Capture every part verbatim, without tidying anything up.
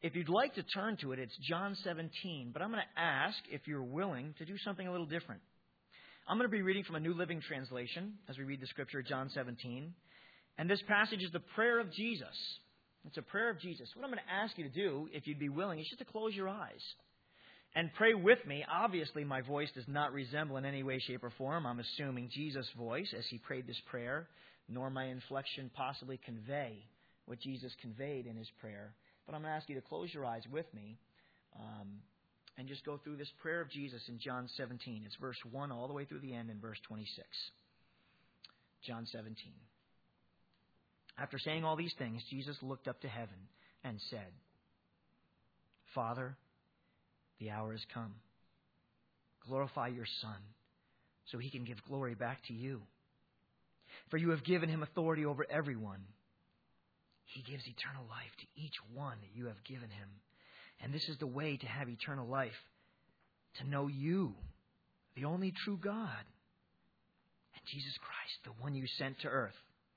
If you'd like to turn to it, it's John seventeen. But I'm going to ask if you're willing to do something a little different. I'm going to be reading from a New Living Translation as we read the Scripture, John seventeen. And this passage is the prayer of Jesus. It's a prayer of Jesus. What I'm going to ask you to do, if you'd be willing, is just to close your eyes and pray with me. Obviously, my voice does not resemble in any way, shape, or form, I'm assuming, Jesus' voice as he prayed this prayer, nor my inflection possibly convey what Jesus conveyed in his prayer. But I'm going to ask you to close your eyes with me um, and just go through this prayer of Jesus in John seventeen. It's verse one all the way through the end in verse twenty-six. John seventeen. After saying all these things, Jesus looked up to heaven and said, Father, the hour has come. Glorify your Son, so he can give glory back to you. For you have given him authority over everyone. He gives eternal life to each one that you have given him. And this is the way to have eternal life, to know you, the only true God, and Jesus Christ, the one you sent to earth.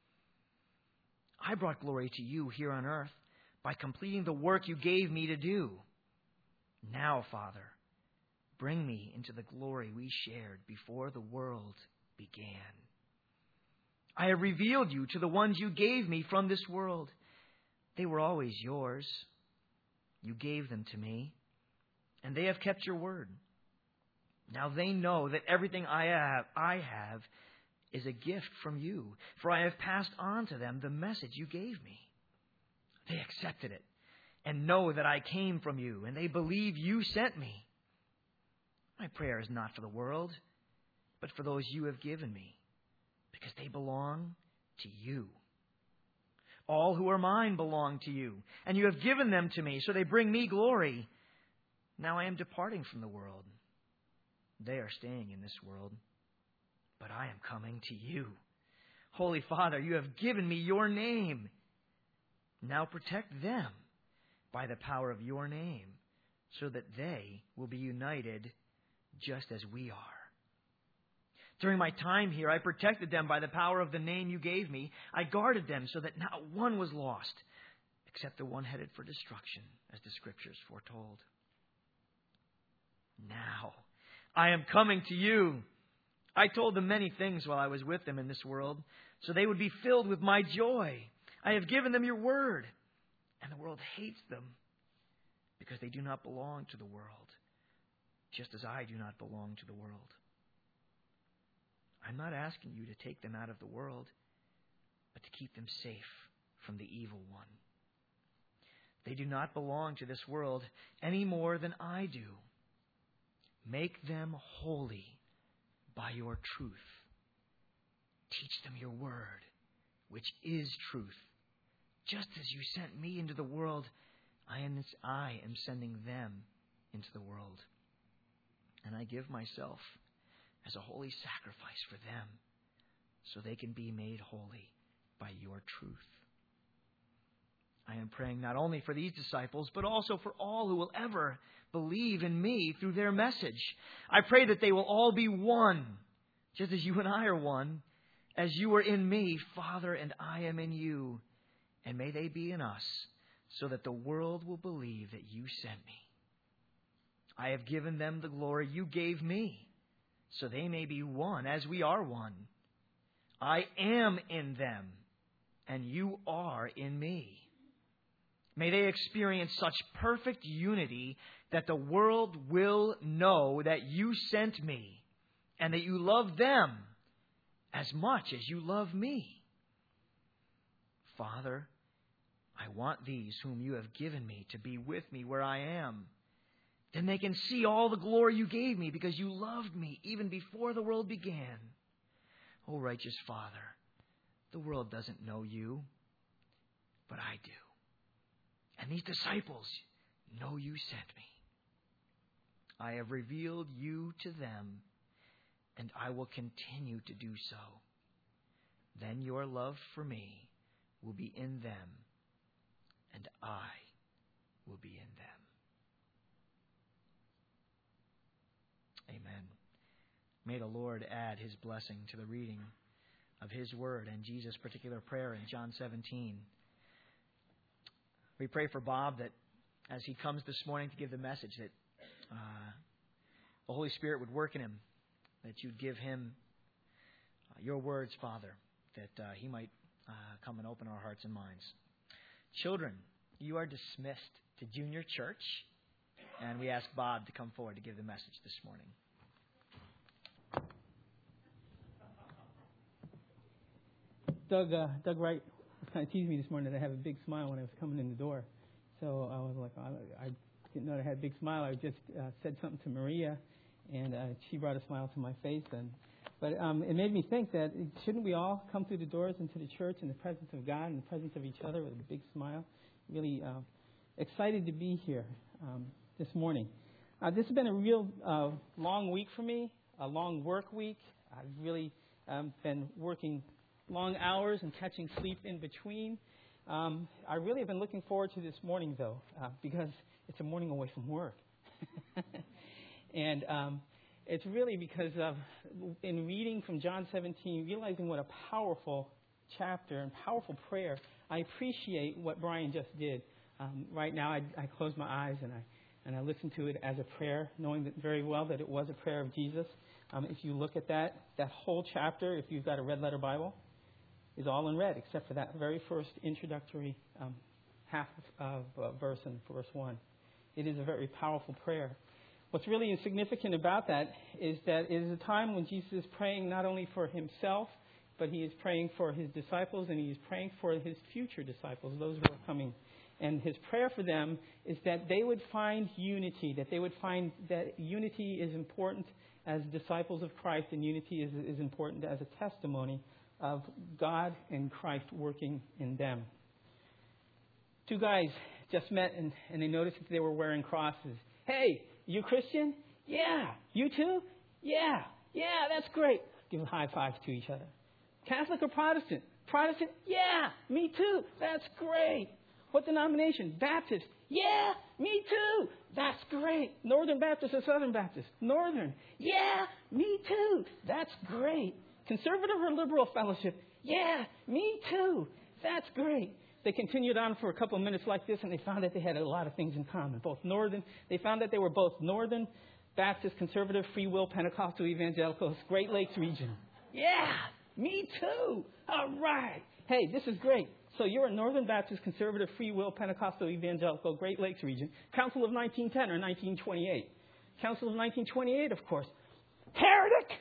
I brought glory to you here on earth by completing the work you gave me to do. Now, Father, bring me into the glory we shared before the world began. I have revealed you to the ones you gave me from this world. They were always yours. You gave them to me, and they have kept your word. Now they know that everything I have, I have is a gift from you, for I have passed on to them the message you gave me. They accepted it and know that I came from you, and they believe you sent me. My prayer is not for the world, but for those you have given me, because they belong to you. All who are mine belong to you, and you have given them to me, so they bring me glory. Now I am departing from the world. They are staying in this world, but I am coming to you. Holy Father, you have given me your name. Now protect them by the power of your name, so that they will be united just as we are. During my time here, I protected them by the power of the name you gave me. I guarded them so that not one was lost, except the one headed for destruction, as the Scriptures foretold. Now, I am coming to you. I told them many things while I was with them in this world, so they would be filled with my joy. I have given them your word, and the world hates them because they do not belong to the world, just as I do not belong to the world. I'm not asking you to take them out of the world, but to keep them safe from the evil one. They do not belong to this world any more than I do. Make them holy by your truth. Teach them your word, which is truth. Just as you sent me into the world, I am, I am sending them into the world. And I give myself as a holy sacrifice for them, so they can be made holy by your truth. I am praying not only for these disciples, but also for all who will ever believe in me through their message. I pray that they will all be one, just as you and I are one, as you are in me, Father, and I am in you. And may they be in us, so that the world will believe that you sent me. I have given them the glory you gave me, so they may be one as we are one. I am in them, and you are in me. May they experience such perfect unity that the world will know that you sent me and that you love them as much as you love me. Father, I want these whom you have given me to be with me where I am. Then they can see all the glory you gave me because you loved me even before the world began. O righteous Father, the world doesn't know you, but I do. And these disciples know you sent me. I have revealed you to them, and I will continue to do so. Then your love for me will be in them, and I will be in them. Amen. May the Lord add his blessing to the reading of his word and Jesus' particular prayer in John seventeen. We pray for Bob that as he comes this morning to give the message, that uh, the Holy Spirit would work in him, that you'd give him uh, your words, Father, that uh, he might uh, come and open our hearts and minds. Children, you are dismissed to junior church, and we ask Bob to come forward to give the message this morning. Doug, uh, Doug Wright was kind of teasing me this morning that I have a big smile when I was coming in the door. So I was like, I, I didn't know I had a big smile. I just uh, said something to Maria, and uh, she brought a smile to my face. And But um, it made me think that shouldn't we all come through the doors into the church in the presence of God and the presence of each other with a big smile? Really uh, excited to be here um, this morning. Uh, this has been a real uh, long week for me, a long work week. I've really um, been working long hours and catching sleep in between. Um, I really have been looking forward to this morning, though, uh, because it's a morning away from work. and um, it's really because of, in reading from John seventeen, realizing what a powerful chapter and powerful prayer, I appreciate what Brian just did. Um, right now, I, I close my eyes and I and I listen to it as a prayer, knowing that very well that it was a prayer of Jesus. Um, if you look at that, that whole chapter, if you've got a red letter Bible, is all in red, except for that very first introductory um, half of uh, verse in verse one. It is a very powerful prayer. What's really significant about that is that it is a time when Jesus is praying not only for himself, but he is praying for his disciples, and he is praying for his future disciples, those who are coming. And his prayer for them is that they would find unity, that they would find that unity is important as disciples of Christ, and unity is, is important as a testimony of God and Christ working in them. Two guys just met and, and they noticed that they were wearing crosses. Hey, you Christian? Yeah. You too? Yeah. Yeah, that's great. Give high fives to each other. Catholic or Protestant? Protestant? Yeah, me too. That's great. What denomination? Baptist? Yeah, me too. That's great. Northern Baptist or Southern Baptist? Northern. Yeah, me too. That's great. Conservative or liberal fellowship? Yeah, me too. That's great. They continued on for a couple of minutes like this, and they found that they had a lot of things in common. Both Northern, they found that they were both Northern Baptist, Conservative, Free Will, Pentecostal, Evangelicals, Great Lakes region. Yeah, me too. All right. Hey, this is great. So you're a Northern Baptist, Conservative, Free Will, Pentecostal, Evangelical, Great Lakes region. Council of nineteen ten or nineteen twenty-eight? Council of nineteen twenty-eight, of course. Heretic!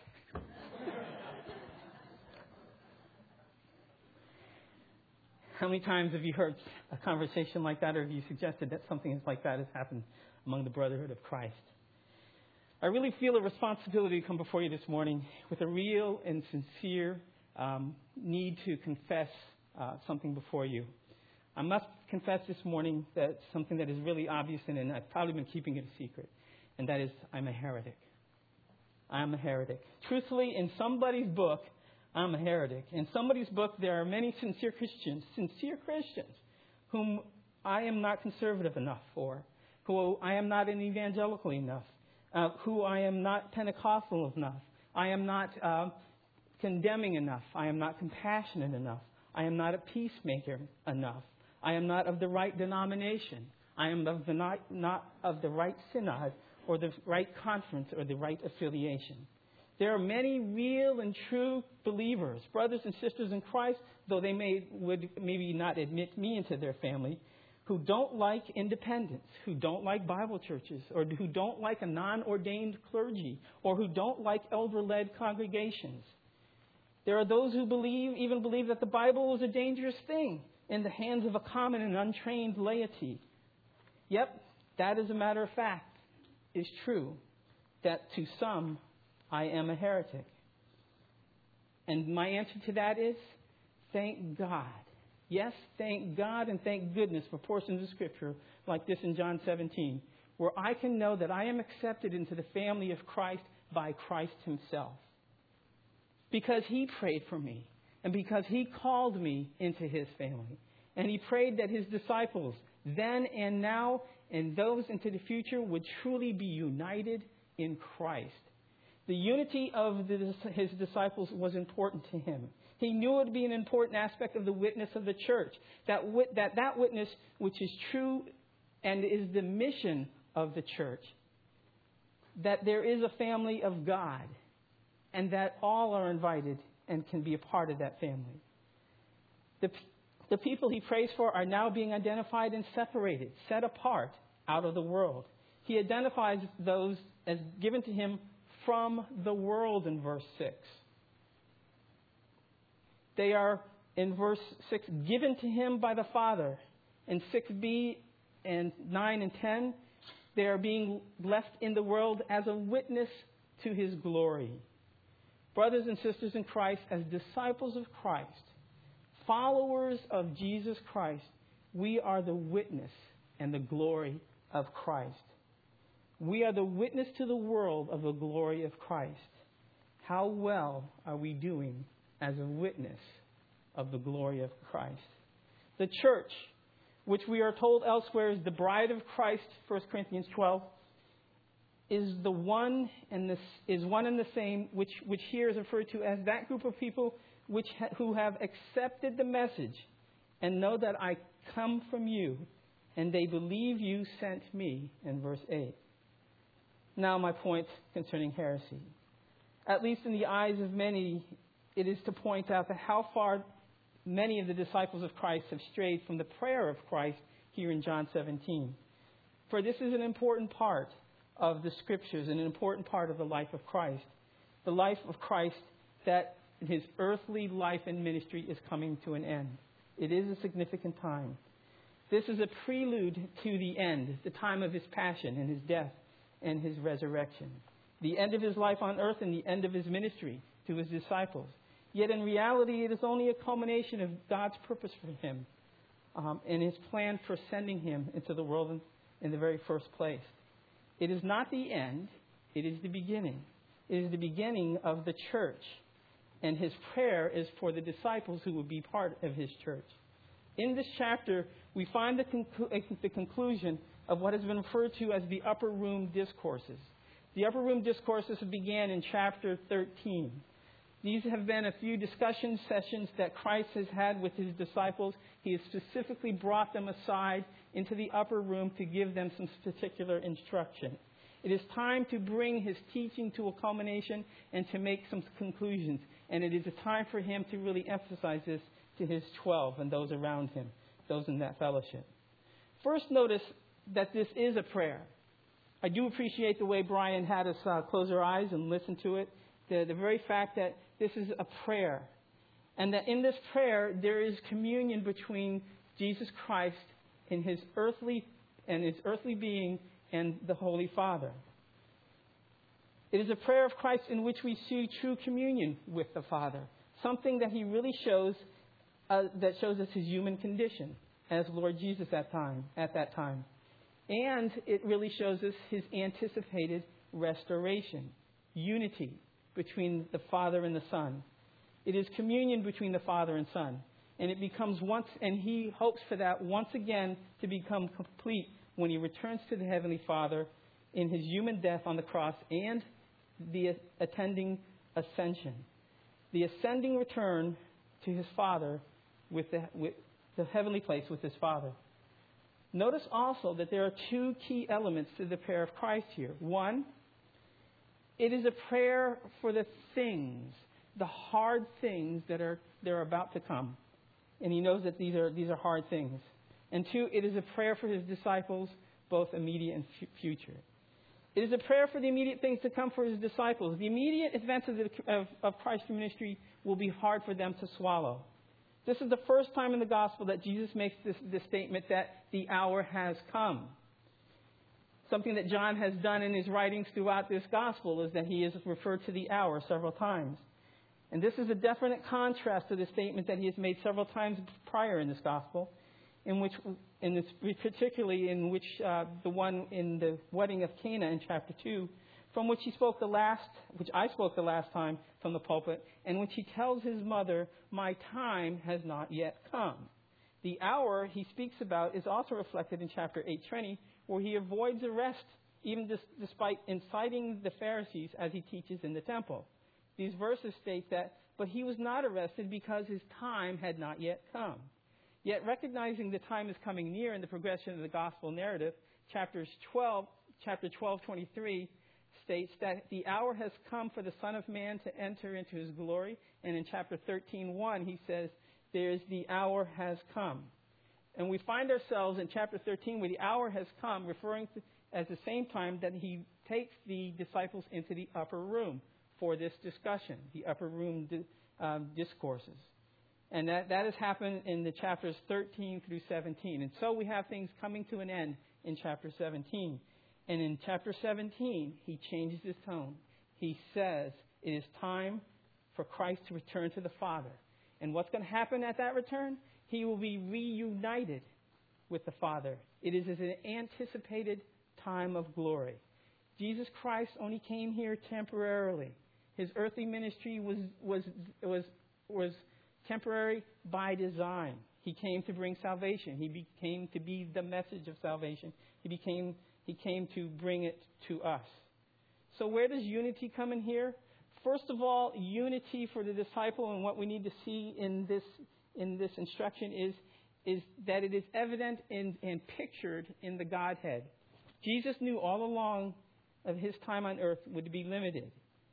How many times have you heard a conversation like that, or have you suggested that something like that has happened among the brotherhood of Christ? I really feel a responsibility to come before you this morning with a real and sincere um, need to confess uh, something before you. I must confess this morning that something that is really obvious, and, and I've probably been keeping it a secret, and that is I'm a heretic. I'm a heretic. Truthfully, in somebody's book, I'm a heretic. In somebody's book, there are many sincere Christians, sincere Christians, whom I am not conservative enough for, who I am not an evangelical enough, uh, who I am not Pentecostal enough, I am not uh, condemning enough, I am not compassionate enough, I am not a peacemaker enough, I am not of the right denomination, I am of the not, not of the right synod or the right conference or the right affiliation. There are many real and true believers, brothers and sisters in Christ, though they may would maybe not admit me into their family, who don't like independence, who don't like Bible churches, or who don't like a non-ordained clergy, or who don't like elder-led congregations. There are those who believe, even believe that the Bible is a dangerous thing in the hands of a common and untrained laity. Yep, that is a matter of fact, is true, that to some, I am a heretic. And my answer to that is, thank God. Yes, thank God and thank goodness for portions of Scripture like this in John seventeen, where I can know that I am accepted into the family of Christ by Christ himself. Because he prayed for me, and because he called me into his family. And he prayed that his disciples, then and now, and those into the future, would truly be united in Christ. The unity of the, his disciples was important to him. He knew it would be an important aspect of the witness of the church. That, wit, that that witness, which is true and is the mission of the church, that there is a family of God, and that all are invited and can be a part of that family. The, the people he prays for are now being identified and separated, set apart out of the world. He identifies those as given to him from the world in verse six. They are, in verse six, given to him by the Father. In six b and nine and ten, they are being left in the world as a witness to his glory. Brothers and sisters in Christ, as disciples of Christ, followers of Jesus Christ, we are the witness and the glory of Christ. We are the witness to the world of the glory of Christ. How well are we doing as a witness of the glory of Christ? The church, which we are told elsewhere is the bride of Christ, First Corinthians twelve, is the one and the, is one and the same, which, which here is referred to as that group of people which ha, who have accepted the message and know that I come from you, and they believe you sent me, in verse eight. Now my point concerning heresy. At least in the eyes of many, it is to point out that how far many of the disciples of Christ have strayed from the prayer of Christ here in John seventeen. For this is an important part of the Scriptures, an important part of the life of Christ. The life of Christ that his earthly life and ministry is coming to an end. It is a significant time. This is a prelude to the end, the time of his passion and his death and his resurrection. The end of his life on earth and the end of his ministry to his disciples. Yet in reality, it is only a culmination of God's purpose for him um, and his plan for sending him into the world in, in the very first place. It is not the end, it is the beginning. It is the beginning of the church. And his prayer is for the disciples who will be part of his church. In this chapter, we find the, conclu- the conclusion of what has been referred to as the upper room discourses. The upper room discourses began in chapter thirteen. These have been a few discussion sessions that Christ has had with his disciples. He has specifically brought them aside into the upper room to give them some particular instruction. It is time to bring his teaching to a culmination and to make some conclusions. And it is a time for him to really emphasize this to his twelve and those around him, those in that fellowship. First, notice that this is a prayer. I do appreciate the way Brian had us uh, close our eyes and listen to it. The, the very fact that this is a prayer. And that in this prayer, there is communion between Jesus Christ and his earthly and his earthly being and the Holy Father. It is a prayer of Christ in which we see true communion with the Father. Something that he really shows, uh, that shows us his human condition as Lord Jesus at time, at that time. And it really shows us his anticipated restoration, unity between the Father and the Son. It is communion between the Father and Son. And it becomes once, and he hopes for that once again to become complete when he returns to the Heavenly Father in his human death on the cross and the attending ascension. The ascending return to his Father with the, with the heavenly place with his Father. Notice also that there are two key elements to the prayer of Christ here. One, it is a prayer for the things, the hard things that are, that are about to come. And he knows that these are, these are hard things. And two, it is a prayer for his disciples, both immediate and f- future. It is a prayer for the immediate things to come for his disciples. The immediate events of, the, of, of Christ's ministry will be hard for them to swallow. This is the first time in the gospel that Jesus makes this, this statement that the hour has come. Something that John has done in his writings throughout this gospel is that he has referred to the hour several times. And this is a definite contrast to the statement that he has made several times prior in this gospel, in which, in this, particularly in which uh, the one in the wedding of Cana in chapter two, from which he spoke the last, which I spoke the last time from the pulpit, and which he tells his mother, "My time has not yet come." The hour he speaks about is also reflected in chapter eight twenty, where he avoids arrest, even dis- despite inciting the Pharisees as he teaches in the temple. These verses state that, but he was not arrested because his time had not yet come. Yet recognizing the time is coming near in the progression of the gospel narrative, chapters twelve, chapter twelve twenty-three states that the hour has come for the Son of Man to enter into his glory. And in chapter thirteen one, he says, there's the hour has come. And we find ourselves in chapter thirteen where the hour has come, referring to at the same time that he takes the disciples into the upper room for this discussion, the upper room um, discourses. And that, that has happened in the chapters thirteen through seventeen. And so we have things coming to an end in chapter seventeen. And in chapter seventeen, he changes his tone. He says it is time for Christ to return to the Father. And what's going to happen at that return? He will be reunited with the Father. It is an anticipated time of glory. Jesus Christ only came here temporarily. His earthly ministry was was was was temporary by design. He came to bring salvation. He became to be the message of salvation. He became he came to bring it to us. So where does unity come in here? First of all, unity for the disciple, and what we need to see in this in this instruction is is that it is evident in, and pictured in the Godhead. Jesus knew all along of his time on earth would be limited.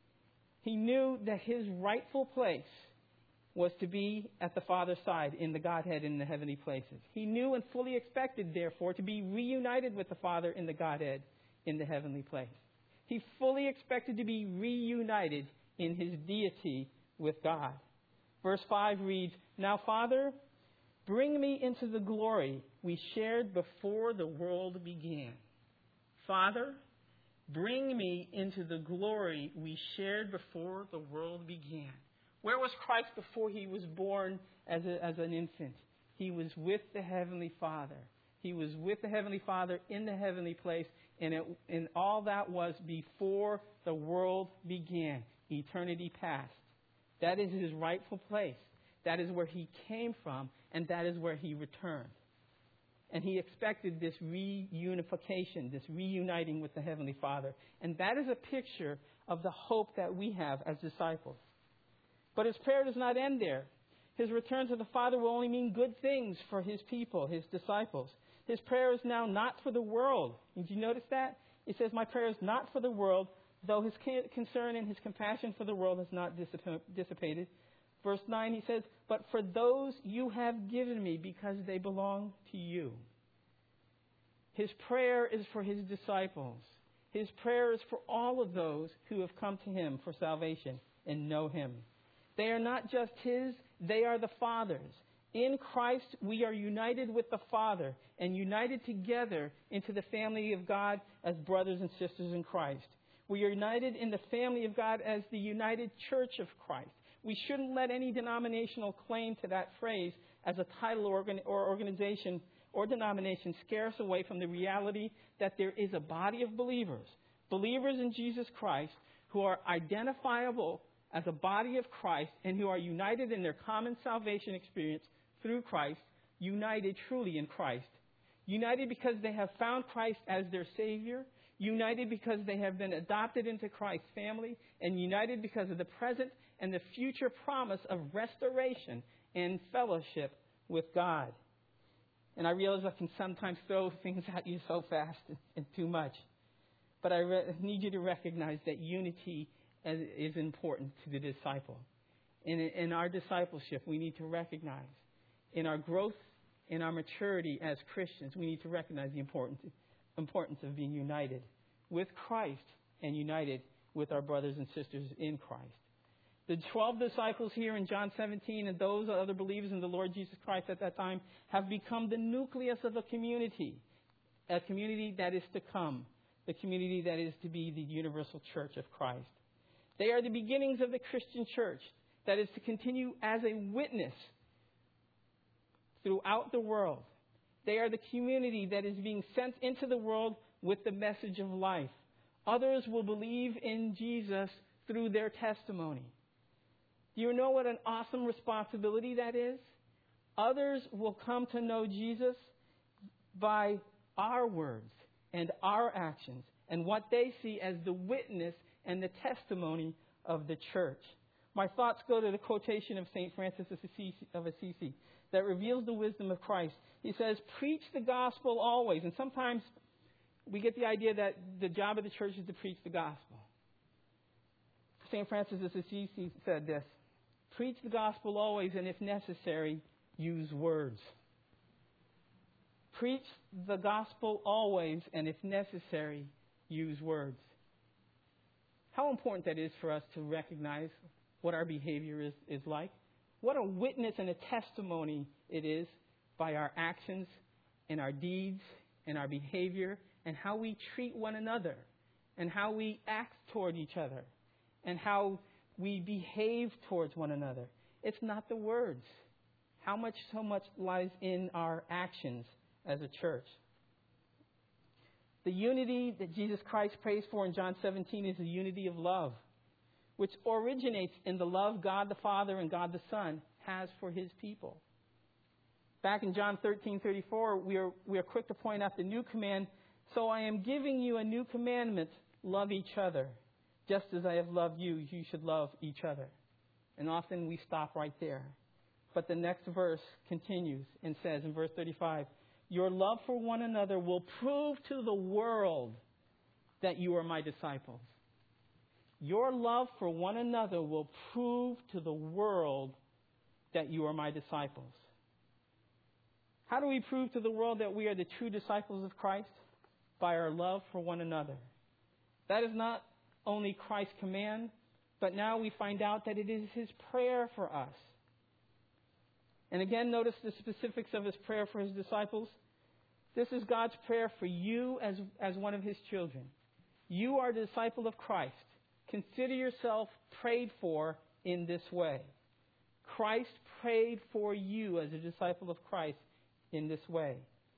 He knew that his rightful place was to be at the Father's side in the Godhead in the heavenly places. He knew and fully expected, therefore, to be reunited with the Father in the Godhead in the heavenly place. He fully expected to be reunited in his deity with God. Verse five reads, "Now, Father, bring me into the glory we shared before the world began." Father, bring me into the glory we shared before the world began. Where was Christ before he was born as, a, as an infant? He was with the Heavenly Father. He was with the Heavenly Father in the heavenly place, and, it, and all that was before the world began, eternity past. That is his rightful place. That is where he came from, and that is where he returned. And he expected this reunification, this reuniting with the Heavenly Father. And that is a picture of the hope that we have as disciples. But his prayer does not end there. His return to the Father will only mean good things for his people, his disciples. His prayer is now not for the world. Did you notice that? It says, my prayer is not for the world, though his concern and his compassion for the world has not dissipated. Verse nine, he says, but for those you have given me because they belong to you. His prayer is for his disciples. His prayer is for all of those who have come to him for salvation and know him. They are not just his, they are the Father's. In Christ, we are united with the Father and united together into the family of God as brothers and sisters in Christ. We are united in the family of God as the united church of Christ. We shouldn't let any denominational claim to that phrase as a title or organization or denomination scare us away from the reality that there is a body of believers, believers in Jesus Christ, who are identifiable as a body of Christ and who are united in their common salvation experience through Christ, united truly in Christ. United because they have found Christ as their Savior, united because they have been adopted into Christ's family, and united because of the present and the future promise of restoration and fellowship with God. And I realize I can sometimes throw things at you so fast and too much. But I re- need you to recognize that unity is important to the disciple. In, in our discipleship, we need to recognize, in our growth, in our maturity as Christians, we need to recognize the importance, importance of being united with Christ and united with our brothers and sisters in Christ. The twelve disciples here in John seventeen and those other believers in the Lord Jesus Christ at that time have become the nucleus of a community, a community that is to come, the community that is to be the universal church of Christ. They are the beginnings of the Christian church that is to continue as a witness throughout the world. They are the community that is being sent into the world with the message of life. Others will believe in Jesus through their testimony. Do you know what an awesome responsibility that is? Others will come to know Jesus by our words and our actions and what they see as the witness and the testimony of the church. My thoughts go to the quotation of Saint Francis of Assisi, of Assisi that reveals the wisdom of Christ. He says, preach the gospel always. And sometimes we get the idea that the job of the church is to preach the gospel. Saint Francis of Assisi said this, preach the gospel always, and if necessary, use words. Preach the gospel always, and if necessary, use words. How important that is for us to recognize what our behavior is, is like. What a witness and a testimony it is by our actions and our deeds and our behavior and how we treat one another and how we act toward each other and how we behave towards one another. It's not the words. How much, so much lies in our actions as a church. The unity that Jesus Christ prays for in John seventeen is the unity of love, which originates in the love God the Father and God the Son has for his people. Back in John thirteen thirty-four, we are, we are quick to point out the new command. So I am giving you a new commandment, love each other. Just as I have loved you, you should love each other. And often we stop right there. But the next verse continues and says in verse thirty-five, your love for one another will prove to the world that you are my disciples. Your love for one another will prove to the world that you are my disciples. How do we prove to the world that we are the true disciples of Christ? By our love for one another. That is not only Christ's command, but now we find out that it is his prayer for us. And again, notice the specifics of his prayer for his disciples. This is God's prayer for you as, as one of his children. You are a disciple of Christ. Consider yourself prayed for in this way. Christ prayed for you as a disciple of Christ in this way.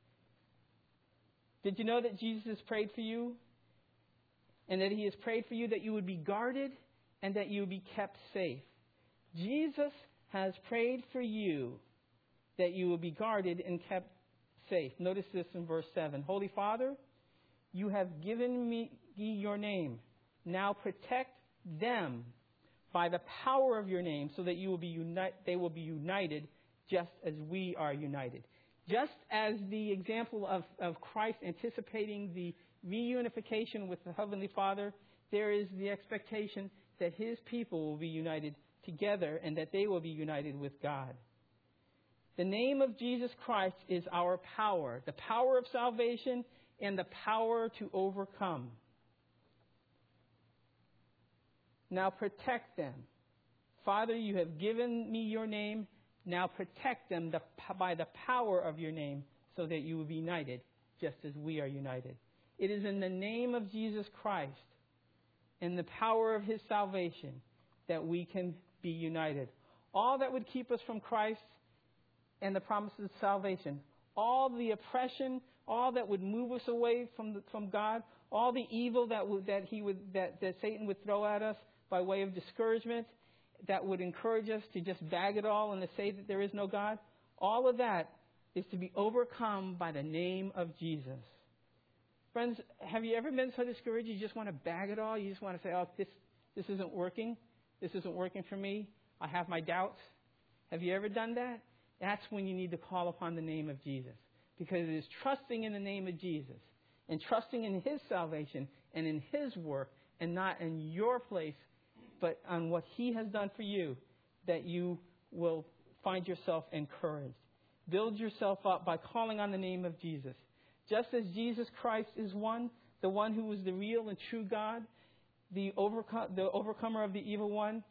Did you know that Jesus has prayed for you? And that he has prayed for you that you would be guarded and that you would be kept safe. Jesus has prayed for you that you will be guarded and kept safe. Notice this in verse seven. Holy Father, you have given me your name. Now protect them by the power of your name so that you will be uni- they will be united just as we are united. Just as the example of, of Christ anticipating the reunification with the Heavenly Father, there is the expectation that his people will be united together and that they will be united with God. The name of Jesus Christ is our power, the power of salvation and the power to overcome. Now protect them. Father, you have given me your name. Now protect them the, by the power of your name so that you will be united just as we are united. It is in the name of Jesus Christ and the power of his salvation that we can be united. All that would keep us from Christ and the promises of salvation, all the oppression, all that would move us away from the, from God, all the evil that would, that he would that, that Satan would throw at us by way of discouragement, that would encourage us to just bag it all and to say that there is no God, all of that is to be overcome by the name of Jesus. Friends, have you ever been so discouraged you just want to bag it all? You just want to say, oh, this, this isn't working. This isn't working for me. I have my doubts. Have you ever done that? That's when you need to call upon the name of Jesus. Because it is trusting in the name of Jesus and trusting in his salvation and in his work and not in your place, but on what he has done for you, that you will find yourself encouraged. Build yourself up by calling on the name of Jesus. Just as Jesus Christ is one, the one who is the real and true God, the, overcome, the overcomer of the evil one,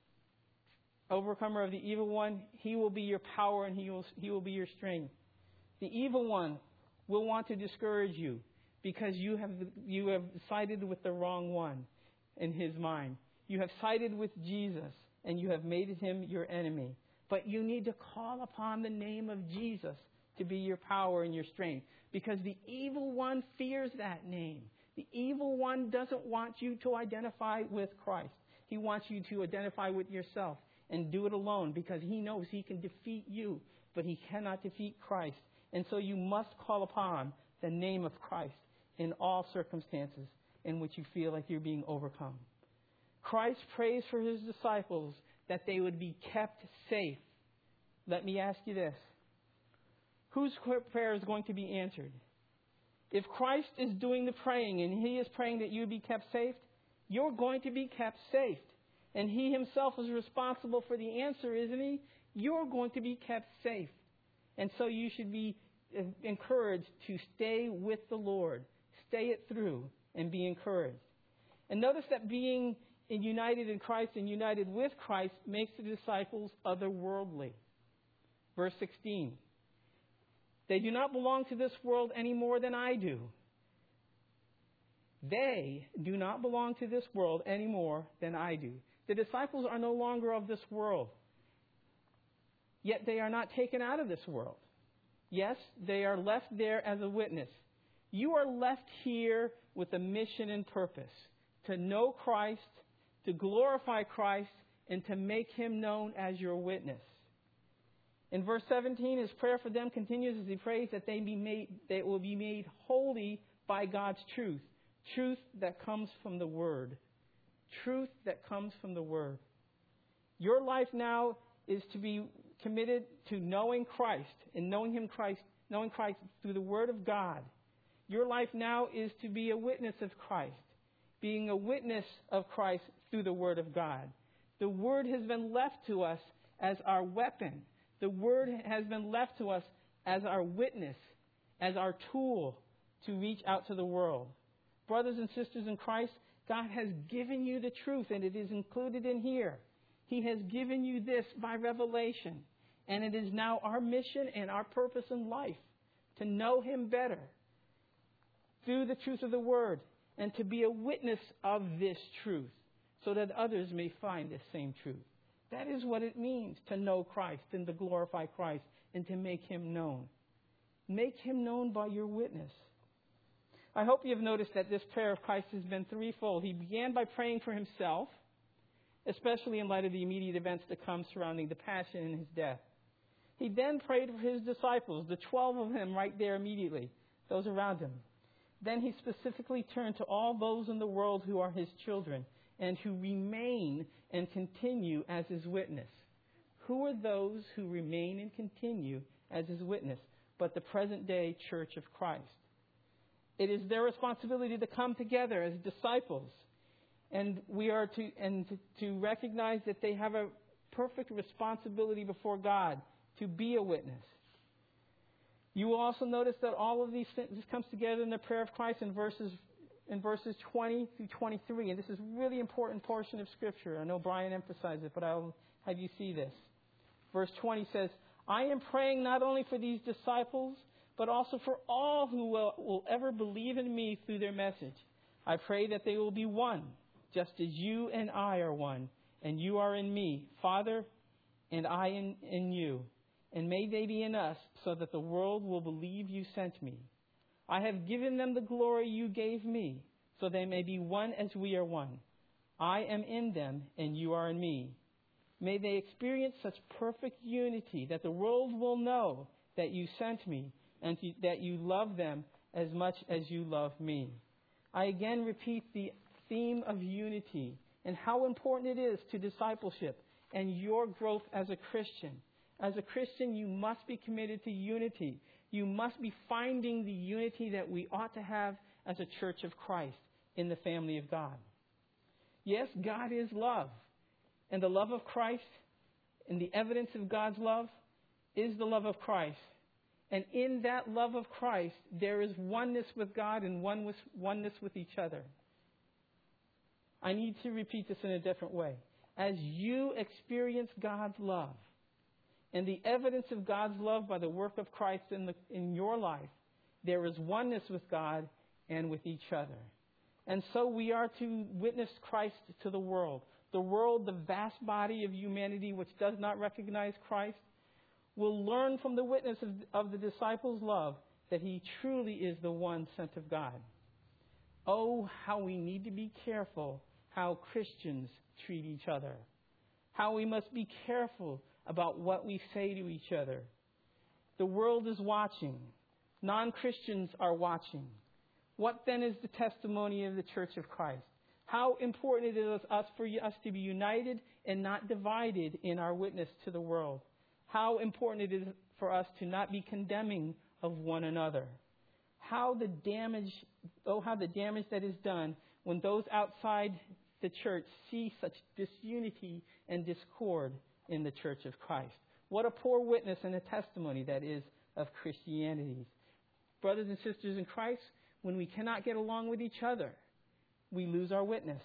overcomer of the evil one, he will be your power and he will, he will be your strength. The evil one will want to discourage you because you have, you have sided with the wrong one in his mind. You have sided with Jesus and you have made him your enemy. But you need to call upon the name of Jesus to be your power and your strength, because the evil one fears that name. The evil one doesn't want you to identify with Christ. He wants you to identify with yourself and do it alone, because he knows he can defeat you, but he cannot defeat Christ. And so you must call upon the name of Christ in all circumstances in which you feel like you're being overcome. Christ prays for his disciples that they would be kept safe. Let me ask you this. Whose prayer is going to be answered? If Christ is doing the praying and He is praying that you be kept safe, you're going to be kept safe. And He Himself is responsible for the answer, isn't He? You're going to be kept safe. And so you should be encouraged to stay with the Lord. Stay it through and be encouraged. And notice that being united in Christ and united with Christ makes the disciples otherworldly. Verse sixteen. They do not belong to this world any more than I do. They do not belong to this world any more than I do. The disciples are no longer of this world. Yet they are not taken out of this world. Yes, they are left there as a witness. You are left here with a mission and purpose. To know Christ, to glorify Christ, and to make Him known as your witness. In verse seventeen, his prayer for them continues as he prays that they be made, they will be made holy by God's truth. Truth that comes from the Word. Truth that comes from the Word. Your life now is to be committed to knowing Christ and knowing Him Christ, knowing Christ through the Word of God. Your life now is to be a witness of Christ, being a witness of Christ through the Word of God. The Word has been left to us as our weapon. The Word has been left to us as our witness, as our tool to reach out to the world. Brothers and sisters in Christ, God has given you the truth, and it is included in here. He has given you this by revelation, and it is now our mission and our purpose in life to know Him better through the truth of the Word and to be a witness of this truth so that others may find this same truth. That is what it means to know Christ and to glorify Christ and to make Him known. Make Him known by your witness. I hope you have noticed that this prayer of Christ has been threefold. He began by praying for Himself, especially in light of the immediate events to come surrounding the passion and His death. He then prayed for His disciples, the twelve of them right there immediately, those around Him. Then He specifically turned to all those in the world who are His children and who remain and continue as His witness. Who are those who remain and continue as His witness but the present day church of Christ? It is their responsibility to come together as disciples, and we are to and to, to recognize that they have a perfect responsibility before God to be a witness. You will also notice that all of these things comes together in the prayer of Christ in verses in verses twenty through twenty-three, and this is a really important portion of Scripture. I know Brian emphasized it, but I'll have you see this. Verse twenty says, "I am praying not only for these disciples, but also for all who will, will ever believe in me through their message. I pray that they will be one, just as you and I are one, and you are in me, Father, and I in, in you. And may they be in us, so that the world will believe you sent me. I have given them the glory you gave me, so they may be one as we are one. I am in them, and you are in me. May they experience such perfect unity that the world will know that you sent me, and that you love them as much as you love me." I again repeat the theme of unity and how important it is to discipleship and your growth as a Christian. As a Christian, you must be committed to unity. You must be finding the unity that we ought to have as a church of Christ in the family of God. Yes, God is love. And the love of Christ and the evidence of God's love is the love of Christ. And in that love of Christ, there is oneness with God and oneness with each other. I need to repeat this in a different way. As you experience God's love and the evidence of God's love by the work of Christ in, the, in your life, there is oneness with God and with each other. And so we are to witness Christ to the world. The world, the vast body of humanity which does not recognize Christ, will learn from the witness of, of the disciples' love that He truly is the one sent of God. Oh, how we need to be careful how Christians treat each other. How we must be careful about what we say to each other. The world is watching. Non-Christians are watching. What then is the testimony of the Church of Christ? How important it is us for us to be united and not divided in our witness to the world. How important it is for us to not be condemning of one another. How the damage, oh, how the damage that is done when those outside the church see such disunity and discord in the church of Christ. What a poor witness and a testimony that is of Christianity. Brothers and sisters in Christ, when we cannot get along with each other, we lose our witness.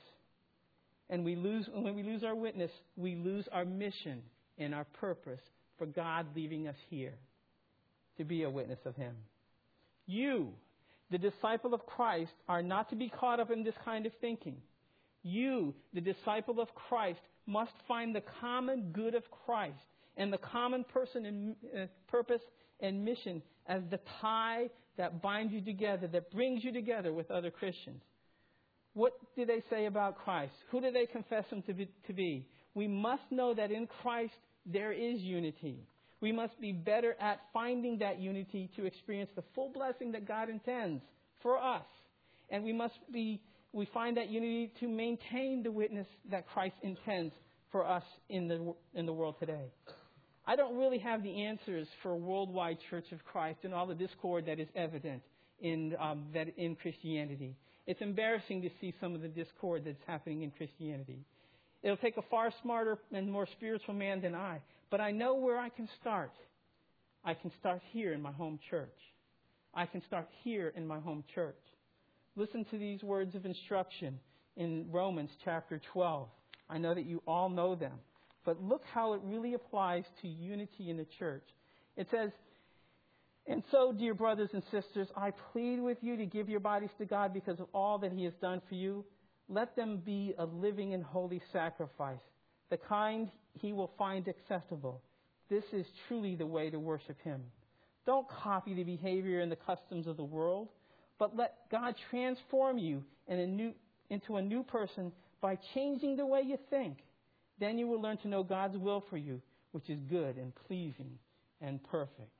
And we lose, when we lose our witness, we lose our mission and our purpose for God leaving us here to be a witness of Him. You, the disciple of Christ, are not to be caught up in this kind of thinking. You, the disciple of Christ, must find the common good of Christ and the common person and uh, purpose and mission as the tie that binds you together, that brings you together with other Christians. What do they say about Christ? Who do they confess Him to be, to be? We must know that in Christ there is unity. We must be better at finding that unity to experience the full blessing that God intends for us. And we must be, we find that unity to maintain the witness that Christ intends for us in the, in the world today. I don't really have the answers for a worldwide Church of Christ and all the discord that is evident in, um, that in Christianity. It's embarrassing to see some of the discord that's happening in Christianity. It'll take a far smarter and more spiritual man than I. But I know where I can start. I can start here in my home church. I can start here in my home church. Listen to these words of instruction in Romans chapter twelve. I know that you all know them. But look how it really applies to unity in the church. It says, "And so, dear brothers and sisters, I plead with you to give your bodies to God because of all that He has done for you. Let them be a living and holy sacrifice, the kind He will find acceptable. This is truly the way to worship Him. Don't copy the behavior and the customs of the world, but let God transform you in a new, into a new person by changing the way you think. Then you will learn to know God's will for you, which is good and pleasing and perfect."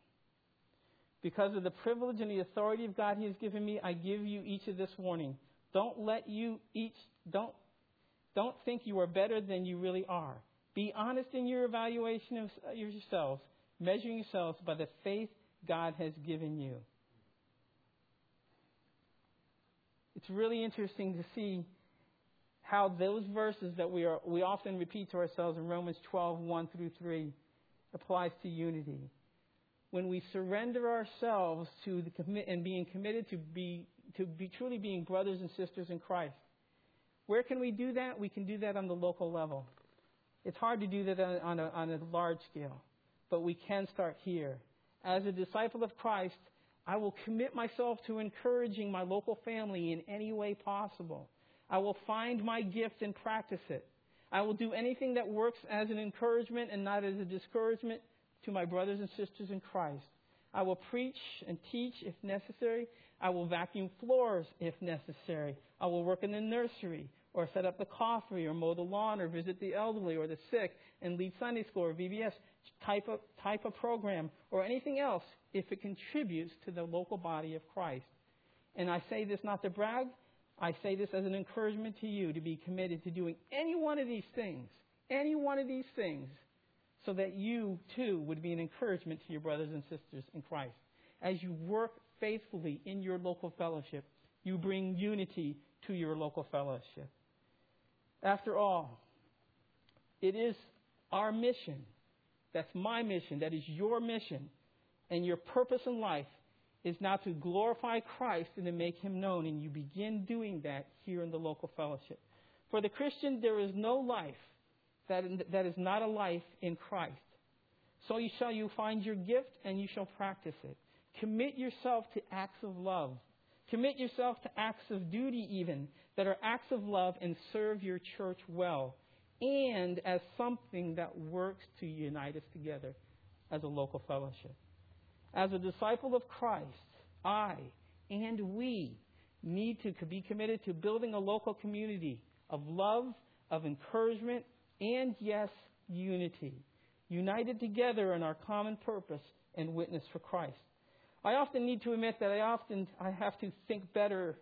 Because of the privilege and the authority of God He has given me, I give you each of this warning. Don't let you each, don't, don't think you are better than you really are. Be honest in your evaluation of yourselves, measuring yourselves by the faith God has given you. It's really interesting to see how those verses that we are we often repeat to ourselves in Romans twelve, one through three applies to unity. When we surrender ourselves to the commit and being committed to be to be truly being brothers and sisters in Christ. Where can we do that? We can do that on the local level. It's hard to do that on, on, a, on a large scale, but we can start here. As a disciple of Christ, I will commit myself to encouraging my local family in any way possible. I will find my gift and practice it. I will do anything that works as an encouragement and not as a discouragement to my brothers and sisters in Christ. I will preach and teach if necessary. I will vacuum floors if necessary. I will work in the nursery or set up the coffee or mow the lawn or visit the elderly or the sick and lead Sunday school or V B S type of, type of program or anything else if it contributes to the local body of Christ. And I say this not to brag. I say this as an encouragement to you to be committed to doing any one of these things, any one of these things, so that you, too, would be an encouragement to your brothers and sisters in Christ. As you work faithfully in your local fellowship, you bring unity to your local fellowship. After all, it is our mission. That's my mission. That is your mission. And your purpose in life is now to glorify Christ and to make Him known. And you begin doing that here in the local fellowship. For the Christian, there is no life that, that is not a life in Christ. So you shall you find your gift and you shall practice it. Commit yourself to acts of love. Commit yourself to acts of duty even that are acts of love and serve your church well. And as something that works to unite us together as a local fellowship. As a disciple of Christ, I and we need to be committed to building a local community of love, of encouragement, and yes, unity. United together in our common purpose and witness for Christ. I often need to admit that I often I have to think better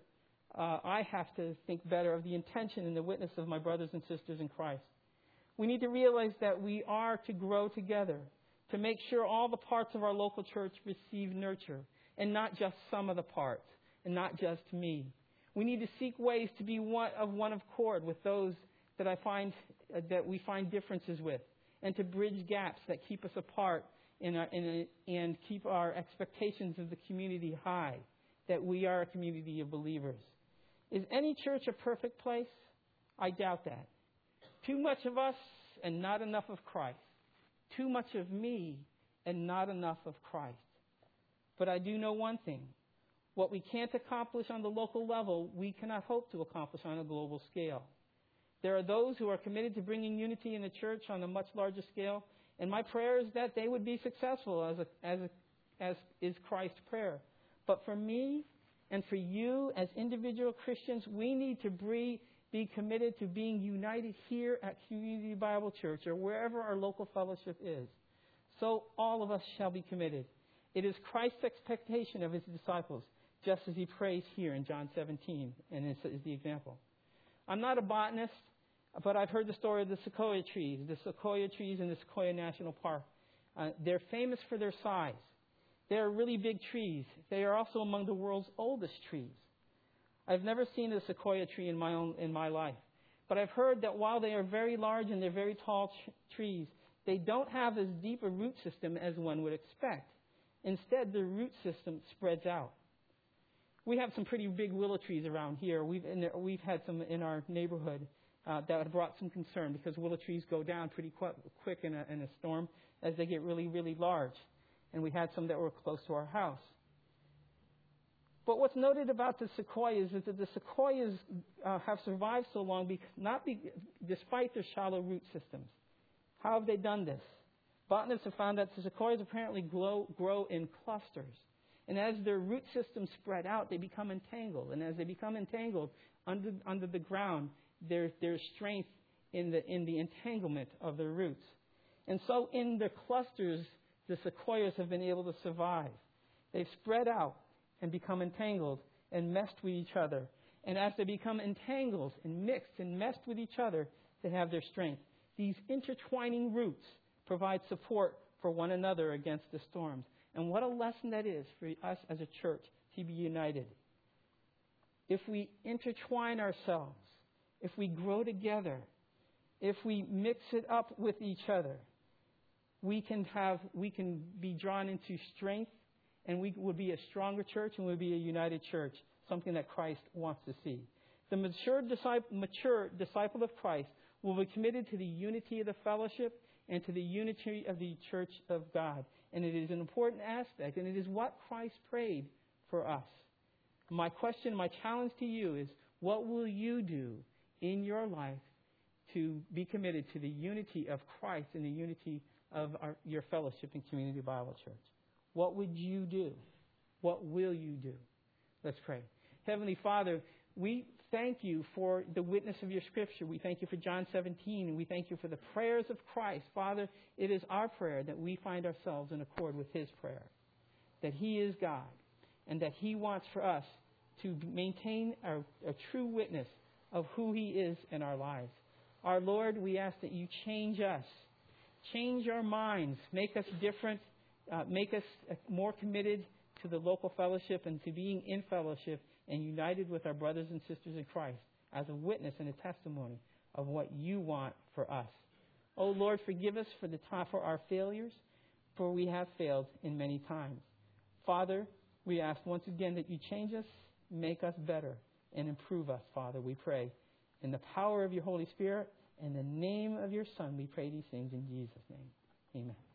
uh, I have to think better of the intention and the witness of my brothers and sisters in Christ. We need to realize that we are to grow together, to make sure all the parts of our local church receive nurture, and not just some of the parts, and not just me. We need to seek ways to be one of one accord with those that I find uh, that we find differences with, and to bridge gaps that keep us apart in our, in a, and keep our expectations of the community high, that we are a community of believers. Is any church a perfect place? I doubt that. Too much of us and not enough of Christ. Too much of me and not enough of Christ. But I do know one thing. What we can't accomplish on the local level, we cannot hope to accomplish on a global scale. There are those who are committed to bringing unity in the church on a much larger scale, and my prayer is that they would be successful, as a, as a, as is Christ's prayer. But for me and for you as individual Christians, we need to be, be committed to being united here at Community Bible Church or wherever our local fellowship is. So all of us shall be committed. It is Christ's expectation of his disciples, just as he prays here in John seventeen, and this is the example. I'm not a botanist, but I've heard the story of the sequoia trees, the sequoia trees in the Sequoia National Park. Uh, they're famous for their size. They're really big trees. They are also among the world's oldest trees. I've never seen a sequoia tree in my own in my life, but I've heard that while they are very large and they're very tall tr- trees, they don't have as deep a root system as one would expect. Instead, the root system spreads out. We have some pretty big willow trees around here. We've in there, we've had some in our neighborhood uh, that have brought some concern because willow trees go down pretty qu- quick in a, in a storm as they get really, really large. And we had some that were close to our house. But what's noted about the sequoias is that the sequoias uh, have survived so long because not be, despite their shallow root systems. How have they done this? Botanists have found that the sequoias apparently grow, grow in clusters. And as their root systems spread out, they become entangled. And as they become entangled under, under the ground, there, there's strength in the, in the entanglement of their roots. And so in their clusters, the sequoias have been able to survive. They've spread out and become entangled and messed with each other. And as they become entangled and mixed and messed with each other, they have their strength. These intertwining roots provide support for one another against the storms. And what a lesson that is for us as a church to be united. If we intertwine ourselves, if we grow together, if we mix it up with each other, we can have, we can be drawn into strength, and we will be a stronger church, and we'll be a united church, something that Christ wants to see. The mature disciple, mature disciple of Christ will be committed to the unity of the fellowship and to the unity of the church of God. And it is an important aspect, and it is what Christ prayed for us. My question, my challenge to you is, what will you do in your life to be committed to the unity of Christ and the unity of our, your fellowship in Community Bible Church? What would you do? What will you do? Let's pray. Heavenly Father, we thank you for the witness of your Scripture. We thank you for John seventeen, and we thank you for the prayers of Christ. Father, it is our prayer that we find ourselves in accord with his prayer, that he is God, and that he wants for us to maintain our, a true witness of who he is in our lives. Our Lord, we ask that you change us, change our minds, make us different, uh, make us more committed to the local fellowship and to being in fellowship and united with our brothers and sisters in Christ as a witness and a testimony of what you want for us. Oh Lord, forgive us for the time for our failures, for we have failed in many times. Father, we ask once again that you change us, make us better, and improve us, Father, we pray. In the power of your Holy Spirit, in the name of your Son, we pray these things in Jesus' name. Amen.